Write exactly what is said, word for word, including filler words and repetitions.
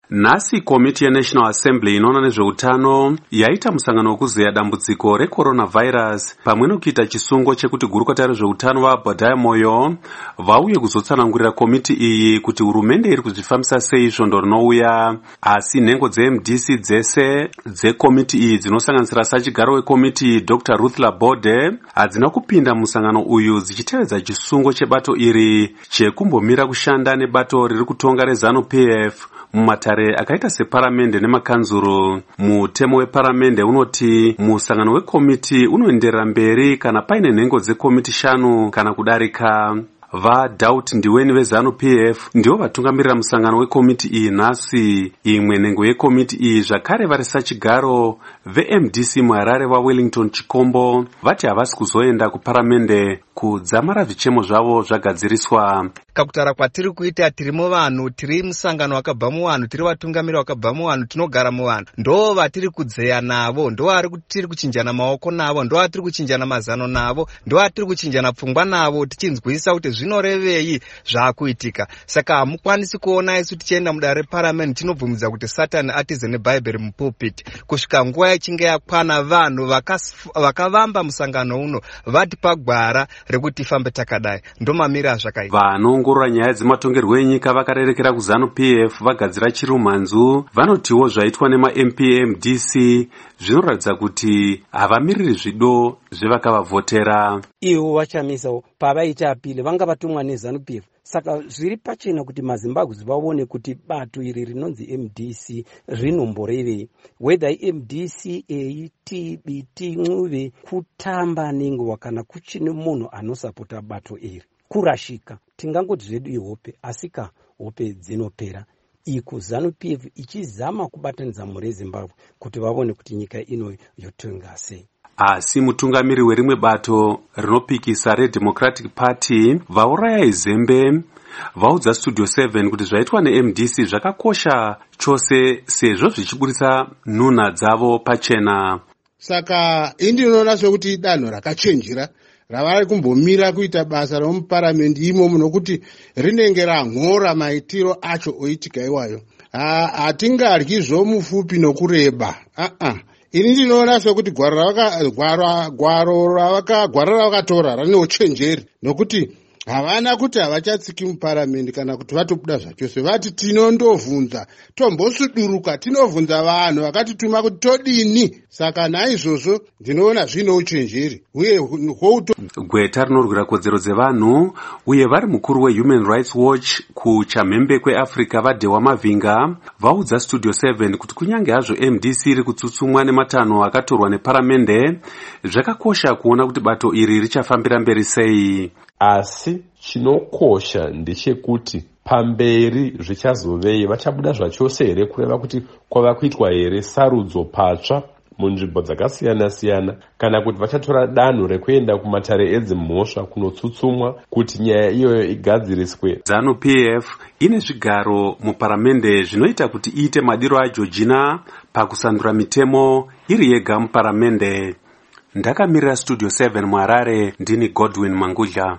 Nhasi komiti yeNational Assembly inoona nezveutano yaita musangano wekuzeya dambudziko recoronavirus pamwe nokuita chisungo chekuti gurukota rezveutano vaBhodhaya Moyo vauye kuzotsanangurira komiti iyi kuti hurumende iri kuzvifambisa sei svondo rinouya. Asi nhengo dzeM D C dzese dzekomiti iyi dzinosanganisira sachigaro wekomiti Doctor Ruth Labode hadzina kupinda musangano uyu dzichitevedza chisungo chebato iri chekumbomira kushanda nebato riri kutonga reZANU P F mumatare akaita separamende nemakanzuru. Mutemo weparamende unoti musangano wekomiti unoenderera mberi kana paine nhengo dzekomiti shanu kana kudarika. VaDoubt Ndiweni veZANU P F ndivo vatungamirira musangano wekomiti iyi nhasi. Imwe nhengo yekomiti iyi zvakare vari sachigaro veM D C muHarare vaWellington Chikombo vati havasi kuzoenda kuparamende kudzamara zvichemo zvavo zvagadziriswa. Kakutaura kwatiri kuita tirimo vanhu, tiri musangano wakabva muvanhu, tiri vatungamiri wakabva muvanhu, tinogara muvanhu, ndo vatiri kudzeya navo, ndo vari tiri kuchinjana maoko navo, ndo vatiri kuchinjana mazano navo, ndo vatiri kuchinjana pfungwa navo tichinzwisisa kuti zvinorevei zvaakuitika. Saka hamukwanisi kuona isu tichienda mudare reparamende tinobvumidza kuti Satani atize nebhaibheri mupulpit. Kusvika nguva ichinge yakwana vanhu vakavamba musangano uno vati pagwara rekuti ifambe takadai, ndo mamira zvakaita. Vanoongorora nyaya dzematongerwo enyika vakarerekera kuZANU P F vagadzira chirumhanzu vanotiwo zvaitwa nemaM P eM D C zvinoratidza kuti havamiriri zvido zvevakavavhotera. Ivo vachamisawo pavaita apile vanga vatumwa neZANU P F. Saka zviri pachena kuti maZimbabwe vaone kuti bato iri rinonzi M D C rinomborevei, whether M D C A T B T Ncube kutamba nenguva kana kuchine munhu anosapota bato iri kurashika. Tingangoti zvedu ihope, asika hope dzinopera. Iku ZANU P F ichizama kubatanidza mhuri yeZimbabwe kuti vaone kuti nyika ino yotonga sei. Asi mutungamiri werimwe bato rinopikisa reDemocratic Party vauraya Zembe vaudza Studio seven kuti zvaitwa neM D C zvakakosha chose sezvo zvichiburitsa nhunha dzavo pachena. Saka indinoona sekuti danho rakachenjera ravari kumbomira kuita basa romuparamende imomo nokuti rinenge ramhora maitiro acho oitika iwayo. Hatingaryi zvomufupi nokureba. Uh-uh. Ini ndinoona sekuti gwaro ravakatora rane uchenjeri nokuti havana kuti havachatsiki muparamende kana kuti vatobuda zvachose. Vati tinondovhunza, tombosuduruka, tinovhunza vanhu vakatituma kuti todini. Saka naizvozvo ndinoona zvine uchenjeri uye kwouto. Gweta rinorwira kodzero dzevanhu uye vari mukuru weHuman Rights Watch kuchamhembe kweAfrica vaDewa Mavinga vaudza Studio seven kuti kunyange hazvo M D C iri kutsutsumwa nematanho akatorwa neparamende, zvakakosha kuona kuti bato iri richafambira mberi sei. Asi chinokosha ndechekuti pamberi zvichazovei, vachabuda zvachose here kureva kuti kwava kuitwa here sarudzo patsva munzvimbo dzakasiyana siyana, kana kuti vachatora danho rekuenda kumatare edzimhosva kunotsutsumwa kuti nyaya iyoyo igadziriswe. ZANU P F ine zvigaro muparamende zvinoita kuti iite madiro aJoργina pakusandura mitemo iri yega muparamende. Ndakamirira Studio seven muHarare, ndini Godwin Mangudla.